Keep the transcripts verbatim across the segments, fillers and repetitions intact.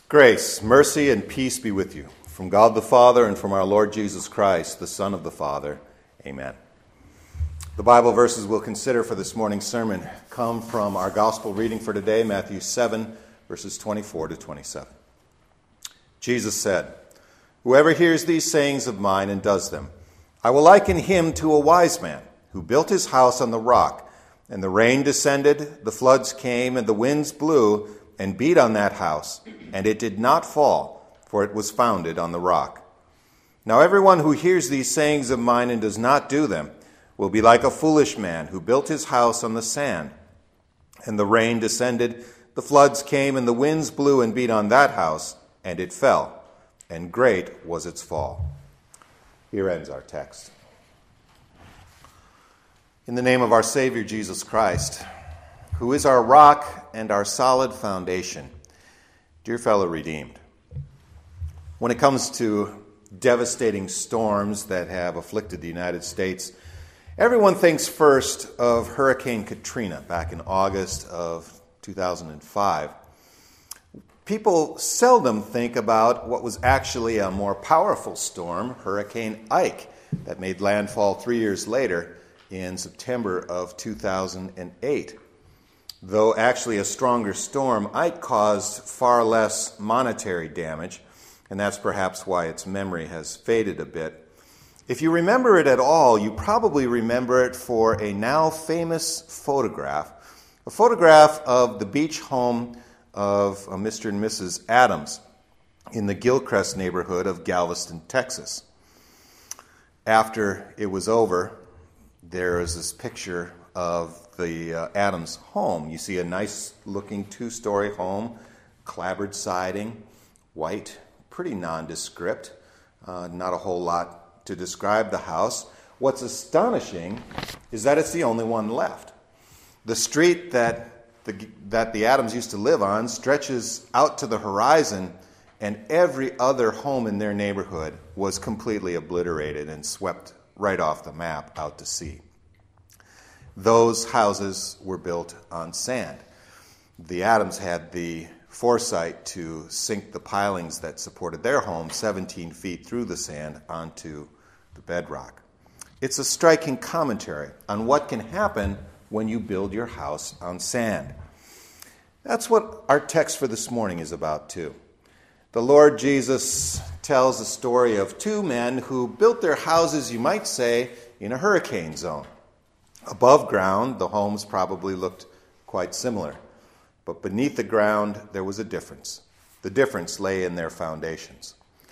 Grace, mercy, and peace be with you from God the Father and from our Lord Jesus Christ, the Son of the Father. Amen. The Bible verses we'll consider for this morning's sermon come from our gospel reading for today, Matthew seven, verses twenty-four to twenty-seven. Jesus said, "Whoever hears these sayings of mine and does them, I will liken him to a wise man who built his house on the rock, and the rain descended, the floods came, and the winds blew and beat on that house, and it did not fall, for it was founded on the rock. Now everyone who hears these sayings of mine and does not do them will be like a foolish man who built his house on the sand. And the rain descended, the floods came, and the winds blew and beat on that house, and it fell, and great was its fall." Here ends our text. In the name of our Savior Jesus Christ, who is our rock and our solid foundation, dear fellow redeemed, when it comes to devastating storms that have afflicted the United States, everyone thinks first of Hurricane Katrina back in August of two thousand five. People seldom think about what was actually a more powerful storm, Hurricane Ike, that made landfall three years later in September of two thousand eight. Though actually a stronger storm, Ike caused far less monetary damage, and that's perhaps why its memory has faded a bit. If you remember it at all, you probably remember it for a now famous photograph, a photograph of the beach home of Mister and Missus Adams in the Gilcrest neighborhood of Galveston, Texas. After it was over, there is this picture of the uh, Adams home. You see a nice-looking two-story home, clapboard siding, white, pretty nondescript, uh, not a whole lot to describe the house. What's astonishing is that it's the only one left. The street that the, that the Adams used to live on stretches out to the horizon, and every other home in their neighborhood was completely obliterated and swept right off the map out to sea. Those houses were built on sand. The Adams had the foresight to sink the pilings that supported their home seventeen feet through the sand onto the bedrock. It's a striking commentary on what can happen when you build your house on sand. That's what our text for this morning is about, too. The Lord Jesus tells the story of two men who built their houses, you might say, in a hurricane zone. Above ground, the homes probably looked quite similar. But beneath the ground, there was a difference. The difference lay in their foundations.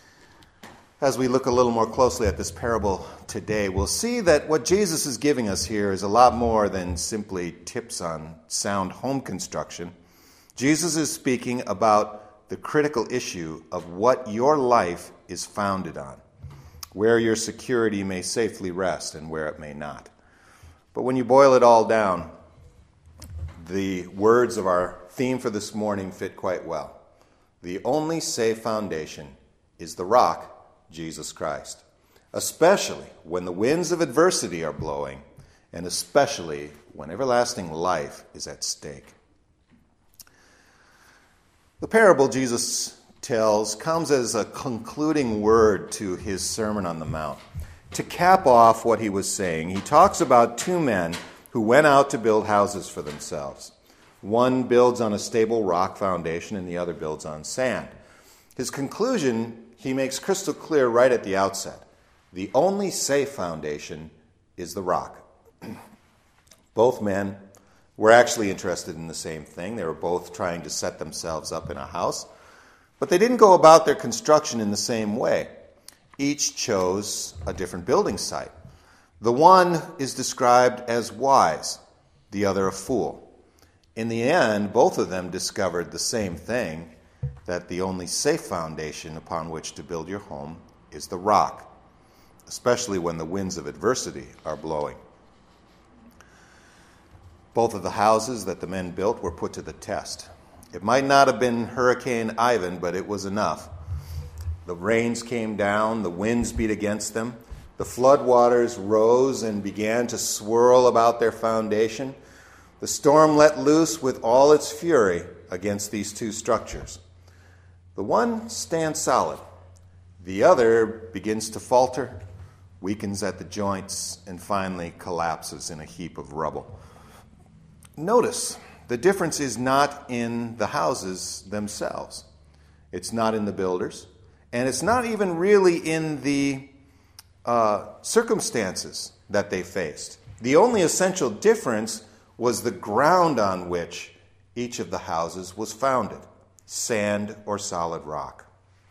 As we look a little more closely at this parable today, we'll see that what Jesus is giving us here is a lot more than simply tips on sound home construction. Jesus is speaking about the critical issue of what your life is founded on, where your security may safely rest and where it may not. But when you boil it all down, the words of our theme for this morning fit quite well. The only safe foundation is the rock, Jesus Christ, especially when the winds of adversity are blowing, and especially when everlasting life is at stake. The parable Jesus tells comes as a concluding word to his Sermon on the Mount. To cap off what he was saying, he talks about two men who went out to build houses for themselves. One builds on a stable rock foundation and the other builds on sand. His conclusion, he makes crystal clear right at the outset. The only safe foundation is the rock. Both men were actually interested in the same thing. They were both trying to set themselves up in a house, but they didn't go about their construction in the same way. Each chose a different building site. The one is described as wise, the other a fool. In the end, both of them discovered the same thing, that the only safe foundation upon which to build your home is the rock, especially when the winds of adversity are blowing. Both of the houses that the men built were put to the test. It might not have been Hurricane Ivan, but it was enough. The rains came down, the winds beat against them, the floodwaters rose and began to swirl about their foundation. The storm let loose with all its fury against these two structures. The one stands solid. The other begins to falter, weakens at the joints, and finally collapses in a heap of rubble. Notice, the difference is not in the houses themselves. It's not in the builders. And it's not even really in the uh, circumstances that they faced. The only essential difference was the ground on which each of the houses was founded, sand or solid rock.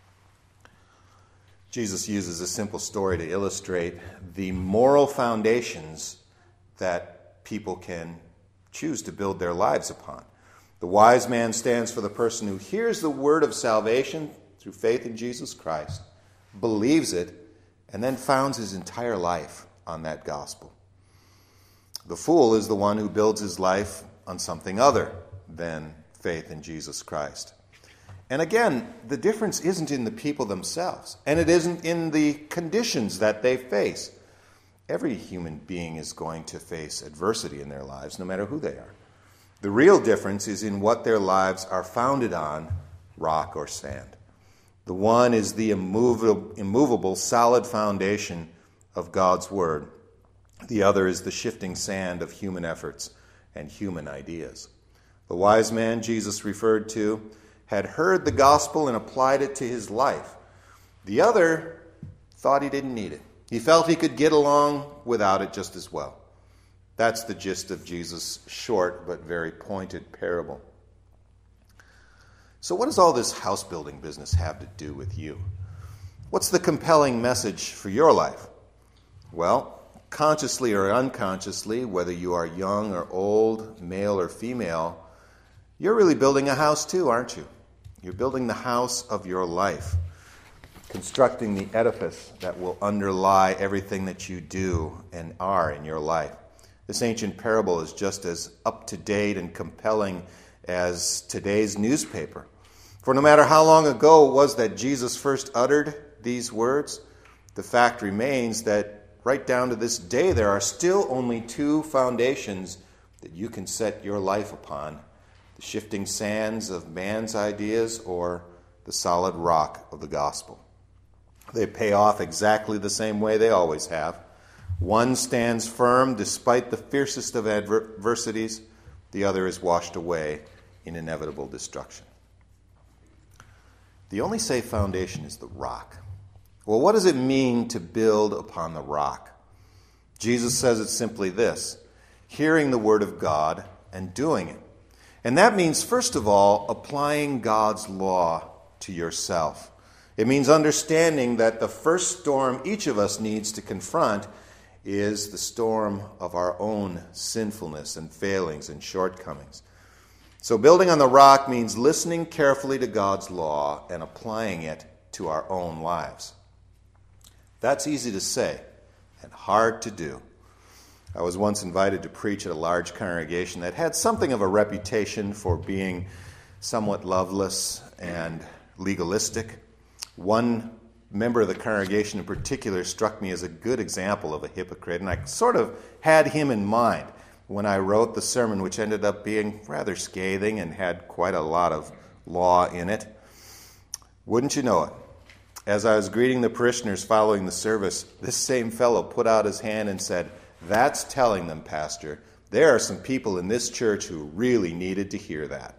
Jesus uses a simple story to illustrate the moral foundations that people can choose to build their lives upon. The wise man stands for the person who hears the word of salvation through faith in Jesus Christ, believes it, and then founds his entire life on that gospel. The fool is the one who builds his life on something other than faith in Jesus Christ. And again, the difference isn't in the people themselves, and it isn't in the conditions that they face. Every human being is going to face adversity in their lives, no matter who they are. The real difference is in what their lives are founded on, rock or sand. The one is the immovable, immovable, solid foundation of God's Word. The other is the shifting sand of human efforts and human ideas. The wise man Jesus referred to had heard the gospel and applied it to his life. The other thought he didn't need it. He felt he could get along without it just as well. That's the gist of Jesus' short but very pointed parable. So what does all this house building business have to do with you? What's the compelling message for your life? Well, consciously or unconsciously, whether you are young or old, male or female, you're really building a house too, aren't you? You're building the house of your life, constructing the edifice that will underlie everything that you do and are in your life. This ancient parable is just as up-to-date and compelling as today's newspaper. For no matter how long ago it was that Jesus first uttered these words, the fact remains that right down to this day there are still only two foundations that you can set your life upon: the shifting sands of man's ideas or the solid rock of the gospel. They pay off exactly the same way they always have. One stands firm despite the fiercest of adversities. The other is washed away in inevitable destruction. The only safe foundation is the rock. Well, what does it mean to build upon the rock? Jesus says it's simply this: hearing the word of God and doing it. And that means, first of all, applying God's law to yourself. It means understanding that the first storm each of us needs to confront is the storm of our own sinfulness and failings and shortcomings. So building on the rock means listening carefully to God's law and applying it to our own lives. That's easy to say and hard to do. I was once invited to preach at a large congregation that had something of a reputation for being somewhat loveless and legalistic. One member of the congregation in particular struck me as a good example of a hypocrite, and I sort of had him in mind when I wrote the sermon, which ended up being rather scathing and had quite a lot of law in it. Wouldn't you know it? As I was greeting the parishioners following the service, this same fellow put out his hand and said, "That's telling them, Pastor. There are some people in this church who really needed to hear that."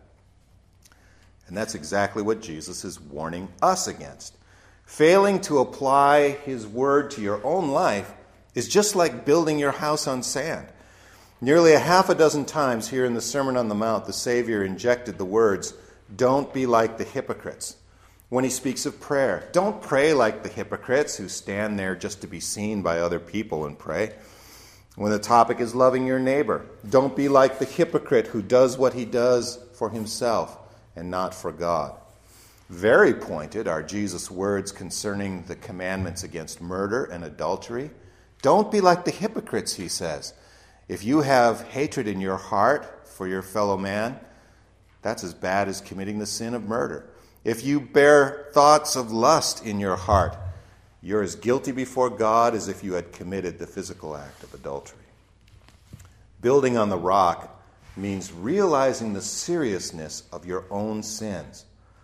And that's exactly what Jesus is warning us against. Failing to apply his word to your own life is just like building your house on sand. Nearly a half a dozen times here in the Sermon on the Mount, the Savior injected the words, "Don't be like the hypocrites." When he speaks of prayer, don't pray like the hypocrites who stand there just to be seen by other people and pray. When the topic is loving your neighbor, don't be like the hypocrite who does what he does for himself and not for God. Very pointed are Jesus' words concerning the commandments against murder and adultery. Don't be like the hypocrites, he says. If you have hatred in your heart for your fellow man, that's as bad as committing the sin of murder. If you bear thoughts of lust in your heart, you're as guilty before God as if you had committed the physical act of adultery. Building on the rock means realizing the seriousness of your own sins.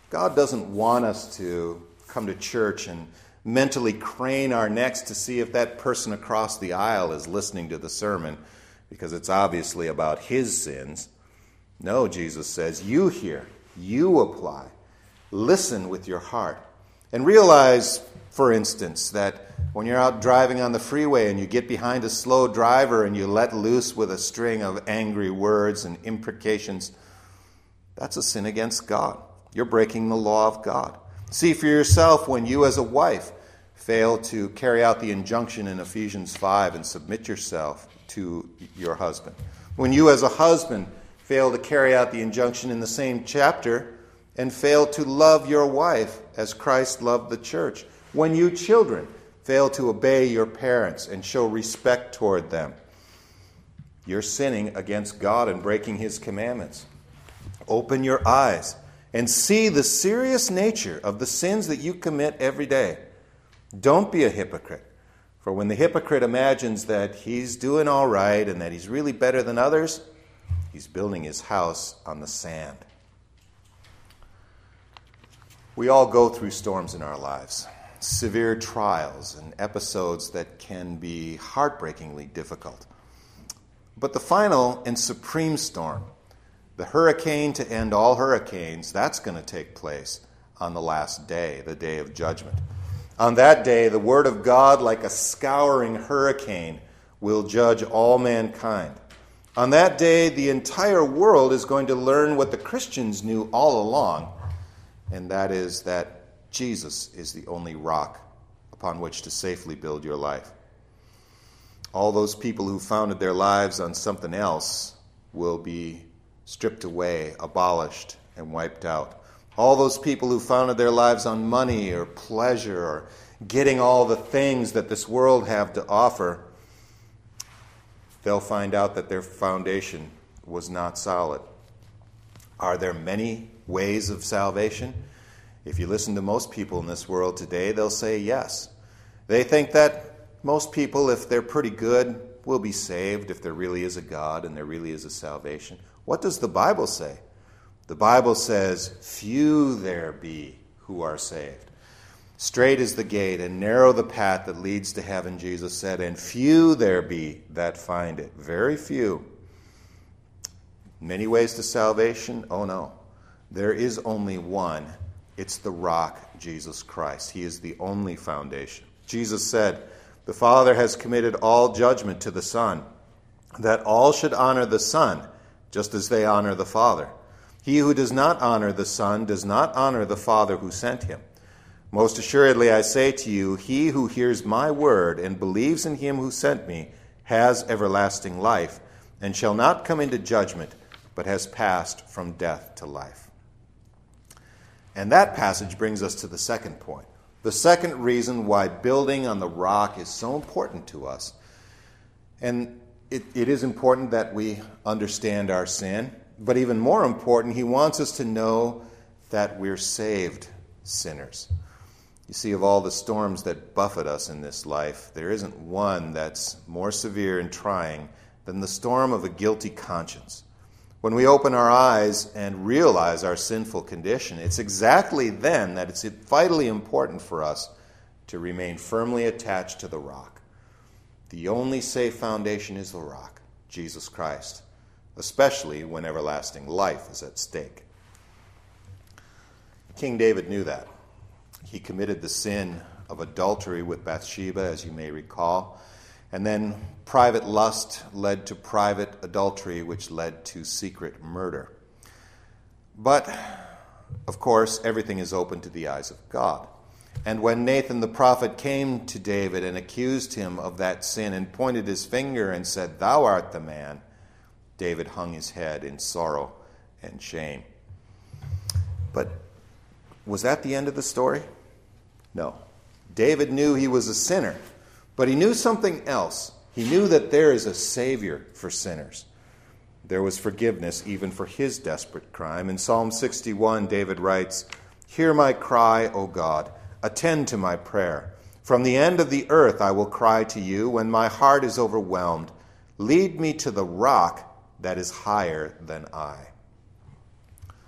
God doesn't want us to come to church and mentally crane our necks to see if that person across the aisle is listening to the sermon, because it's obviously about his sins. No, Jesus says, you hear, you apply. Listen with your heart. And realize, for instance, that when you're out driving on the freeway and you get behind a slow driver and you let loose with a string of angry words and imprecations, that's a sin against God. You're breaking the law of God. See for yourself when you as a wife fail to carry out the injunction in Ephesians five and submit yourself to your husband. When you as a husband fail to carry out the injunction in the same chapter and fail to love your wife as Christ loved the church. When you children fail to obey your parents and show respect toward them, you're sinning against God and breaking his commandments. Open your eyes and see the serious nature of the sins that you commit every day. Don't be a hypocrite. For when the hypocrite imagines that he's doing all right and that he's really better than others, he's building his house on the sand. We all go through storms in our lives, severe trials and episodes that can be heartbreakingly difficult. But the final and supreme storm, the hurricane to end all hurricanes, that's going to take place on the last day, the day of judgment. On that day, the word of God, like a scouring hurricane, will judge all mankind. On that day, the entire world is going to learn what the Christians knew all along, and that is that Jesus is the only rock upon which to safely build your life. All those people who founded their lives on something else will be stripped away, abolished, and wiped out. All those people who founded their lives on money or pleasure or getting all the things that this world have to offer, they'll find out that their foundation was not solid. Are there many ways of salvation? If you listen to most people in this world today, they'll say yes. They think that most people, if they're pretty good, will be saved if there really is a God and there really is a salvation. What does the Bible say? The Bible says, few there be who are saved. Straight is the gate and narrow the path that leads to heaven, Jesus said, and few there be that find it. Very few. Many ways to salvation? Oh no. There is only one. It's the rock, Jesus Christ. He is the only foundation. Jesus said, the Father has committed all judgment to the Son, that all should honor the Son, just as they honor the Father. He who does not honor the Son does not honor the Father who sent him. Most assuredly I say to you, he who hears my word and believes in him who sent me has everlasting life, and shall not come into judgment, but has passed from death to life. And that passage brings us to the second point. The second reason why building on the rock is so important to us. And it, it is important that we understand our sin. But even more important, he wants us to know that we're saved sinners. You see, of all the storms that buffet us in this life, there isn't one that's more severe and trying than the storm of a guilty conscience. When we open our eyes and realize our sinful condition, it's exactly then that it's vitally important for us to remain firmly attached to the rock. The only safe foundation is the rock, Jesus Christ, especially when everlasting life is at stake. King David knew that. He committed the sin of adultery with Bathsheba, as you may recall, and then private lust led to private adultery, which led to secret murder. But, of course, everything is open to the eyes of God. And when Nathan the prophet came to David and accused him of that sin and pointed his finger and said, "Thou art the man," David hung his head in sorrow and shame. But was that the end of the story? No. David knew he was a sinner, but he knew something else. He knew that there is a Savior for sinners. There was forgiveness even for his desperate crime. In Psalm sixty-one, David writes, "Hear my cry, O God, attend to my prayer. From the end of the earth I will cry to you when my heart is overwhelmed. Lead me to the rock that is higher than I."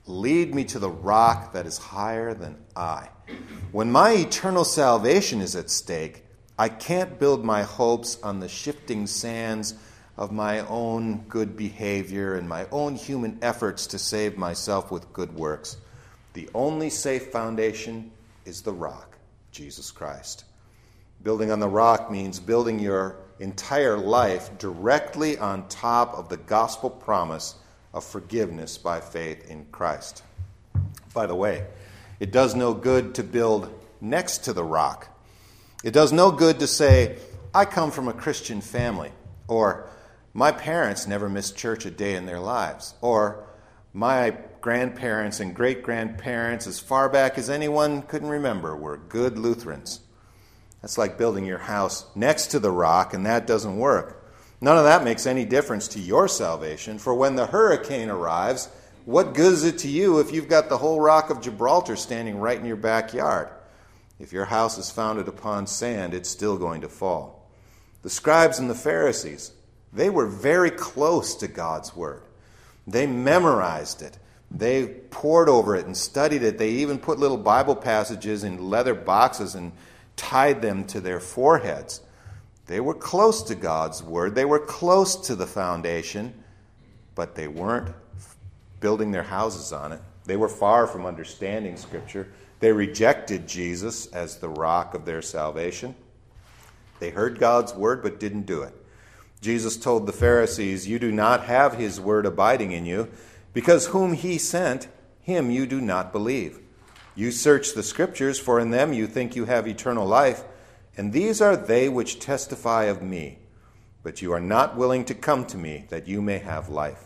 Lead me to the rock that is higher than I. When my eternal salvation is at stake, I can't build my hopes on the shifting sands of my own good behavior and my own human efforts to save myself with good works. The only safe foundation is the rock, Jesus Christ. Building on the rock means building your entire life directly on top of the gospel promise of forgiveness by faith in Christ. By the way, it does no good to build next to the rock. It does no good to say, I come from a Christian family, or my parents never missed church a day in their lives, or my grandparents and great-grandparents, as far back as anyone couldn't remember, were good Lutherans. That's like building your house next to the rock, and that doesn't work. None of that makes any difference to your salvation, for when the hurricane arrives, what good is it to you if you've got the whole rock of Gibraltar standing right in your backyard? If your house is founded upon sand, it's still going to fall. The scribes and the Pharisees, they were very close to God's word. They memorized it. They pored over it and studied it. They even put little Bible passages in leather boxes and tied them to their foreheads. They were close to God's word. They were close to the foundation, but they weren't building their houses on it. They were far from understanding Scripture. They rejected Jesus as the rock of their salvation. They heard God's word but didn't do it. Jesus told the Pharisees, you do not have his word abiding in you, because whom he sent, him you do not believe. You search the Scriptures, for in them you think you have eternal life, and these are they which testify of me. But you are not willing to come to me, that you may have life.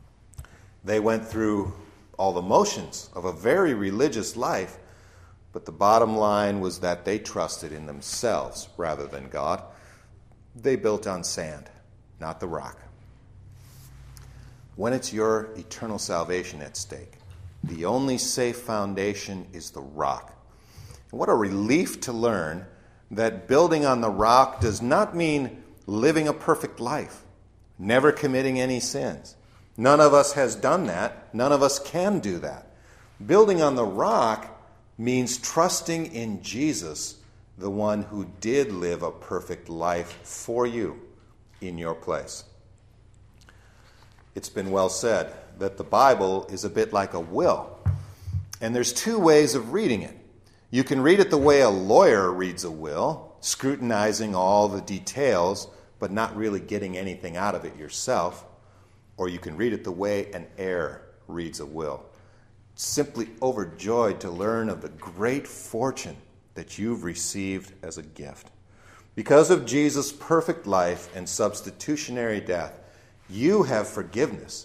They went through all the motions of a very religious life, but the bottom line was that they trusted in themselves rather than God. They built on sand, not the rock. When it's your eternal salvation at stake, the only safe foundation is the rock. And what a relief to learn that building on the rock does not mean living a perfect life, never committing any sins. None of us has done that. None of us can do that. Building on the rock means trusting in Jesus, the one who did live a perfect life for you in your place. It's been well said that the Bible is a bit like a will, and there's two ways of reading it. You can read it the way a lawyer reads a will, scrutinizing all the details, but not really getting anything out of it yourself. Or you can read it the way an heir reads a will, simply overjoyed to learn of the great fortune that you've received as a gift. Because of Jesus' perfect life and substitutionary death, you have forgiveness.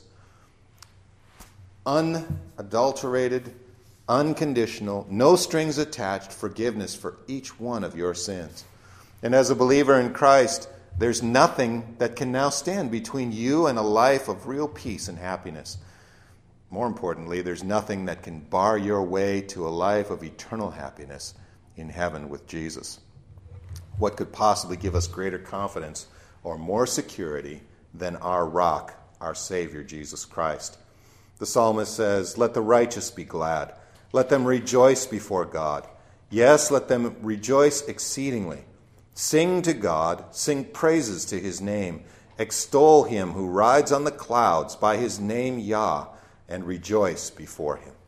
Unadulterated, unconditional, no strings attached forgiveness for each one of your sins. And as a believer in Christ, there's nothing that can now stand between you and a life of real peace and happiness. More importantly, there's nothing that can bar your way to a life of eternal happiness in heaven with Jesus. What could possibly give us greater confidence or more security than our rock, our Savior, Jesus Christ? The psalmist says, let the righteous be glad. Let them rejoice before God. Yes, let them rejoice exceedingly. Sing to God, sing praises to his name. Extol him who rides on the clouds by his name Yah, and rejoice before him.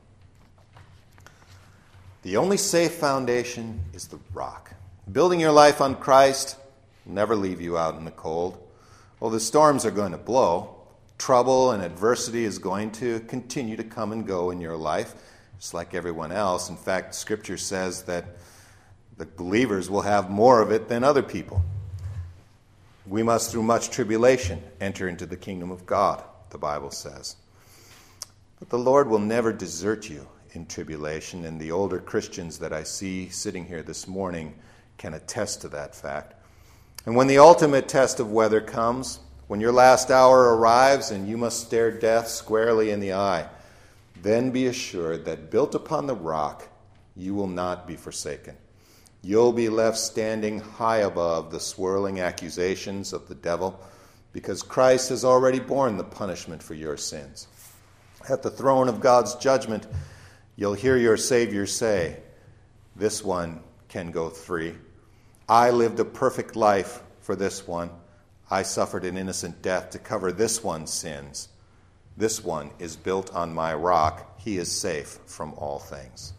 The only safe foundation is the rock. Building your life on Christ will never leave you out in the cold. Well, the storms are going to blow. Trouble and adversity is going to continue to come and go in your life, just like everyone else. In fact, Scripture says that the believers will have more of it than other people. We must, through much tribulation, enter into the kingdom of God, the Bible says. But the Lord will never desert you in tribulation, and the older Christians that I see sitting here this morning can attest to that fact. And when the ultimate test of weather comes, when your last hour arrives and you must stare death squarely in the eye, then be assured that built upon the rock, you will not be forsaken. You'll be left standing high above the swirling accusations of the devil, because Christ has already borne the punishment for your sins. At the throne of God's judgment, you'll hear your Savior say, "This one can go free. I lived a perfect life for this one. I suffered an innocent death to cover this one's sins. This one is built on my rock. He is safe from all things."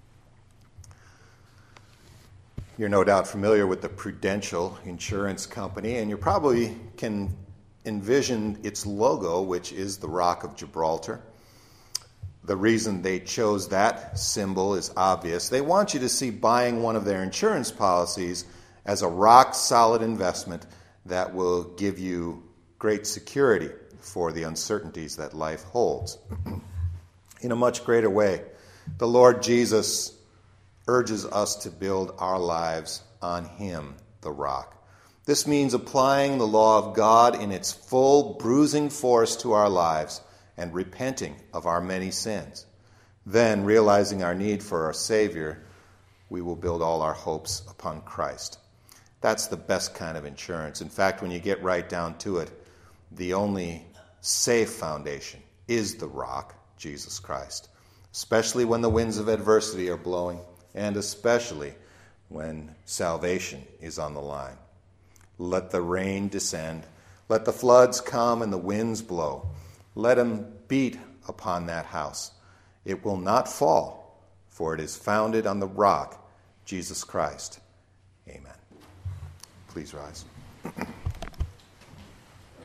You're no doubt familiar with the Prudential Insurance Company, and you probably can envision its logo, which is the Rock of Gibraltar. The reason they chose that symbol is obvious. They want you to see buying one of their insurance policies as a rock-solid investment that will give you great security for the uncertainties that life holds. In a much greater way, the Lord Jesus urges us to build our lives on Him, the rock. This means applying the law of God in its full bruising force to our lives and repenting of our many sins. Then, realizing our need for our Savior, we will build all our hopes upon Christ. That's the best kind of insurance. In fact, when you get right down to it, the only safe foundation is the rock, Jesus Christ, especially when the winds of adversity are blowing, and especially when salvation is on the line. Let the rain descend, let the floods come and the winds blow. Let them beat upon that house. It will not fall, for it is founded on the rock, Jesus Christ. Amen. Please rise.